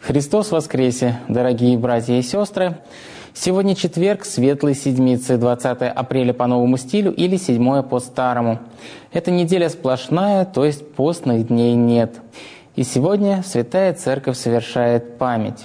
Христос воскресе, дорогие братья и сестры! Сегодня четверг, Светлой Седмицы, 20 апреля по новому стилю или 7 по старому. Эта неделя сплошная, то есть постных дней нет. И сегодня Святая Церковь совершает память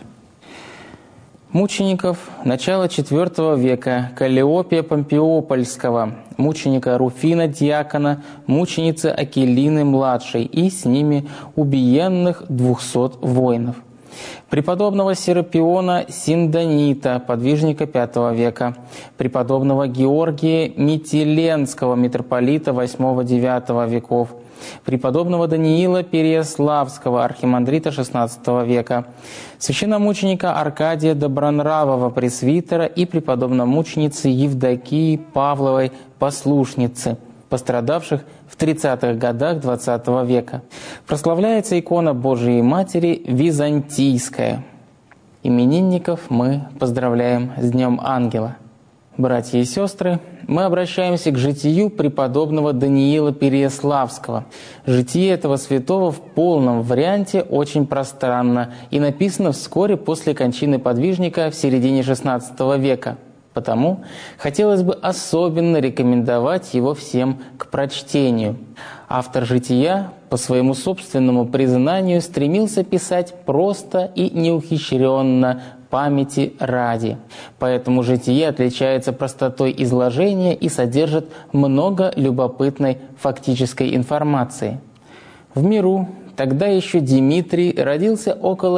мучеников начала IV века Каллиопия Помпеопольского, мученика Руфина Диакона, мученицы Акелины-младшей и с ними убиенных 200 воинов. Преподобного Серапиона Синдонита, подвижника V века, преподобного Георгия Митиленского, митрополита VIII-IX веков, преподобного Даниила Переяславского, архимандрита XVI века, священномученика Аркадия Добронравова, пресвитера и преподобномученицы Евдокии Павловой, послушницы, пострадавших в 30-х годах XX века. Прославляется икона Божией Матери Византийская. Именинников мы поздравляем с Днем Ангела. Братья и сестры, мы обращаемся к житию преподобного Даниила Переяславского. Житие этого святого в полном варианте очень пространно и написано вскоре после кончины подвижника в середине XVI века. Потому хотелось бы особенно рекомендовать его всем к прочтению. Автор жития, по своему собственному признанию, стремился писать просто и неухищренно, памяти ради. Поэтому житие отличается простотой изложения и содержит много любопытной фактической информации. В миру тогда еще Дмитрий родился около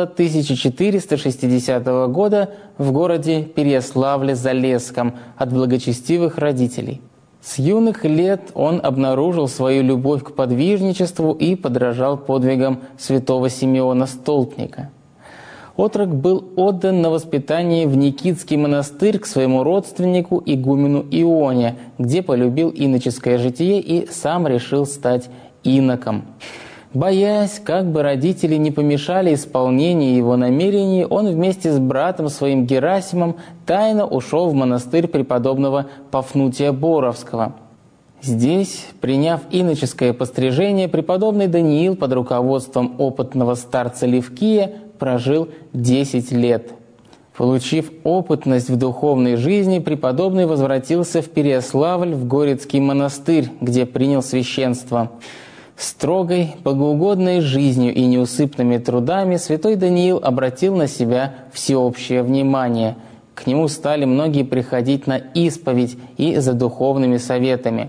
1460 года в городе Переяславле-Залесском от благочестивых родителей. С юных лет он обнаружил свою любовь к подвижничеству и подражал подвигам святого Симеона Столпника. Отрок был отдан на воспитание в Никитский монастырь к своему родственнику игумену Ионе, где полюбил иноческое житие и сам решил стать иноком. Боясь, как бы родители не помешали исполнению его намерений, он вместе с братом своим Герасимом тайно ушел в монастырь преподобного Пафнутия Боровского. Здесь, приняв иноческое пострижение, преподобный Даниил под руководством опытного старца Левкия прожил 10 лет. Получив опытность в духовной жизни, преподобный возвратился в Переяславль в Горецкий монастырь, где принял священство. Строгой, богоугодной жизнью и неусыпными трудами святой Даниил обратил на себя всеобщее внимание. К нему стали многие приходить на исповедь и за духовными советами.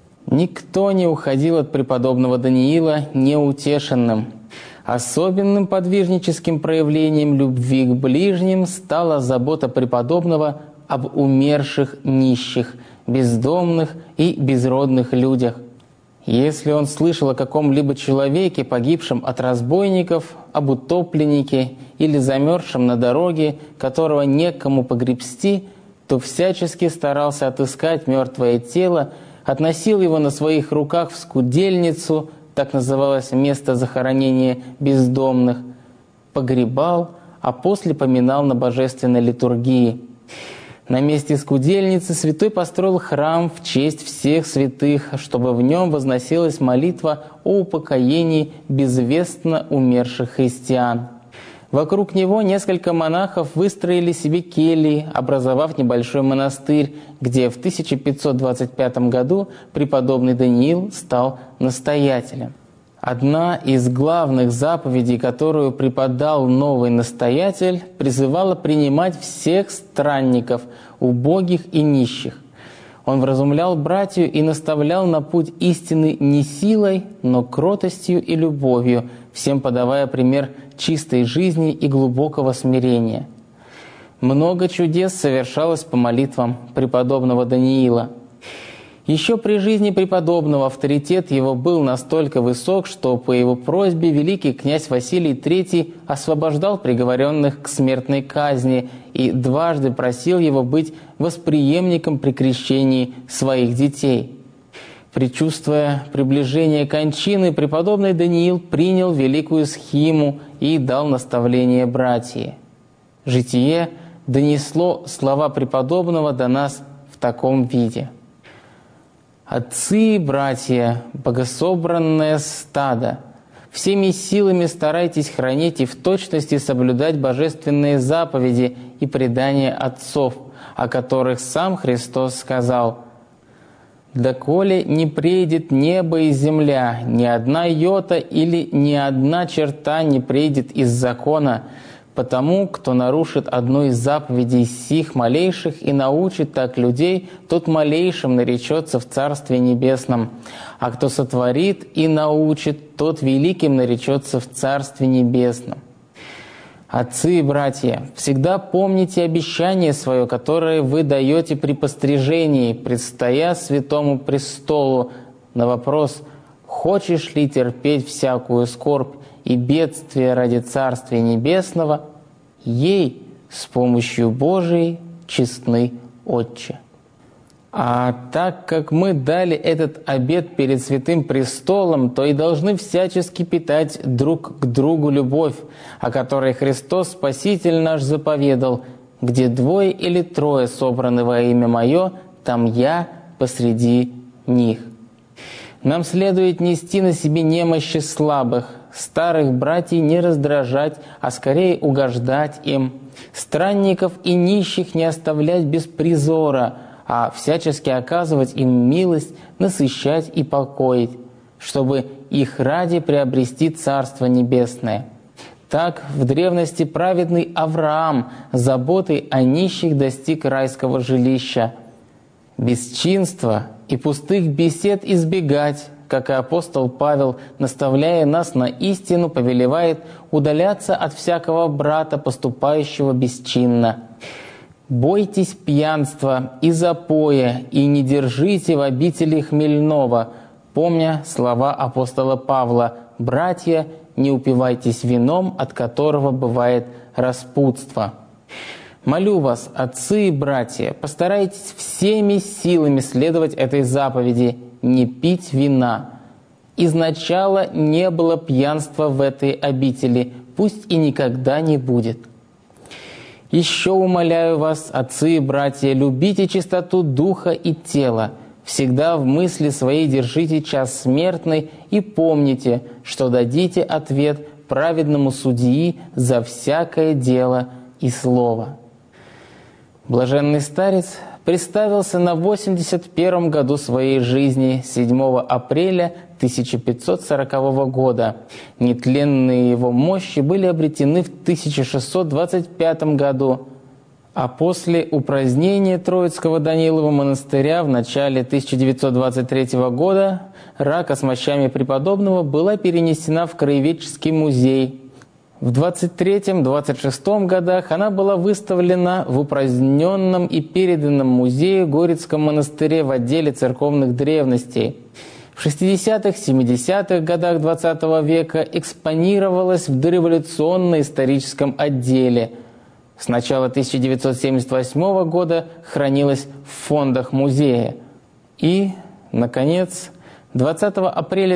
Никто не уходил от преподобного Даниила неутешенным. Особенным подвижническим проявлением любви к ближним стала забота преподобного об умерших нищих, бездомных и безродных людях. Если он слышал о каком-либо человеке, погибшем от разбойников, об утопленнике или замерзшем на дороге, которого некому погребсти, то всячески старался отыскать мертвое тело, относил его на своих руках в скудельницу, так называлось место захоронения бездомных, погребал, а после поминал на божественной литургии. На месте скудельницы святой построил храм в честь всех святых, чтобы в нем возносилась молитва о упокоении безвестно умерших христиан. Вокруг него несколько монахов выстроили себе кельи, образовав небольшой монастырь, где в 1525 году преподобный Даниил стал настоятелем. Одна из главных заповедей, которую преподал новый настоятель, призывала принимать всех странников, убогих и нищих. Он вразумлял братью и наставлял на путь истины не силой, но кротостью и любовью, всем подавая пример чистой жизни и глубокого смирения. Много чудес совершалось по молитвам преподобного Даниила. Еще при жизни преподобного авторитет его был настолько высок, что по его просьбе великий князь Василий III освобождал приговоренных к смертной казни и дважды просил его быть восприемником при крещении своих детей. Предчувствуя приближение кончины, преподобный Даниил принял великую схиму и дал наставление братьям. Житие донесло слова преподобного до нас в таком виде. «Отцы и братья, богособранное стадо, Всеми силами старайтесь хранить и в точности соблюдать божественные заповеди и предания отцов, о которых сам Христос сказал: «Доколе не прейдет небо и земля, ни одна йота или ни одна черта не прейдет из закона, потому кто нарушит одну из заповедей сих малейших и научит так людей, тот малейшим наречется в Царстве Небесном, а кто сотворит и научит, тот великим наречется в Царстве Небесном». Отцы и братья, всегда помните обещание свое, которое вы даете при пострижении, предстоя святому престолу, на вопрос: «Хочешь ли терпеть всякую скорбь и бедствие ради Царствия Небесного?» Ей с помощью Божией честны, Отче. А так как мы дали этот обет перед Святым Престолом, то и должны всячески питать друг к другу любовь, о которой Христос Спаситель наш заповедал: «Где двое или трое собраны во имя Мое, там Я посреди них». Нам следует нести на себе немощи слабых, старых братьев не раздражать, а скорее угождать им, странников и нищих не оставлять без призора, а всячески оказывать им милость, насыщать и покоить, чтобы их ради приобрести Царство Небесное. Так в древности праведный Авраам заботой о нищих достиг райского жилища. Бесчинства и пустых бесед избегать, как и апостол Павел, наставляя нас на истину, повелевает удаляться от всякого брата, поступающего бесчинно. «Бойтесь пьянства и запоя, и не держите в обители хмельного», помня слова апостола Павла: «Братья, не упивайтесь вином, от которого бывает распутство». Молю вас, отцы и братья, постарайтесь всеми силами следовать этой заповеди: не пить вина. Изначала не было пьянства в этой обители, пусть и никогда не будет. Еще умоляю вас, отцы и братья, любите чистоту духа и тела. Всегда в мысли своей держите час смертный и помните, что дадите ответ праведному судьи за всякое дело и слово. Блаженный старец представился на 81 году своей жизни 7 апреля 1540 года. Нетленные его мощи были обретены в 1625 году, а после упразднения Троицкого Данилова монастыря в начале 1923 года рака с мощами преподобного была перенесена в Краеведческий музей. В 1923-1926 годах она была выставлена в упраздненном и переданном музее Горецком монастыре в отделе церковных древностей. В 60-70-х годах XX века экспонировалась в дореволюционно-историческом отделе. С начала 1978 года хранилась в фондах музея. И, наконец, 20 апреля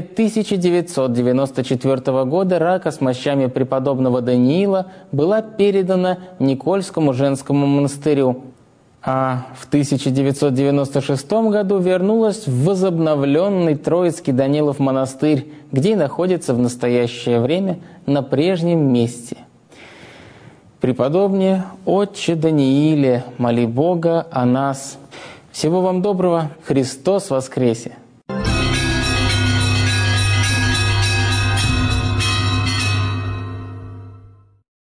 1994 года рака с мощами преподобного Даниила была передана Никольскому женскому монастырю, а в 1996 году вернулась в возобновленный Троицкий Данилов монастырь, где и находится в настоящее время на прежнем месте. Преподобнее, Отче Данииле, моли Бога о нас. Всего вам доброго. Христос воскресе!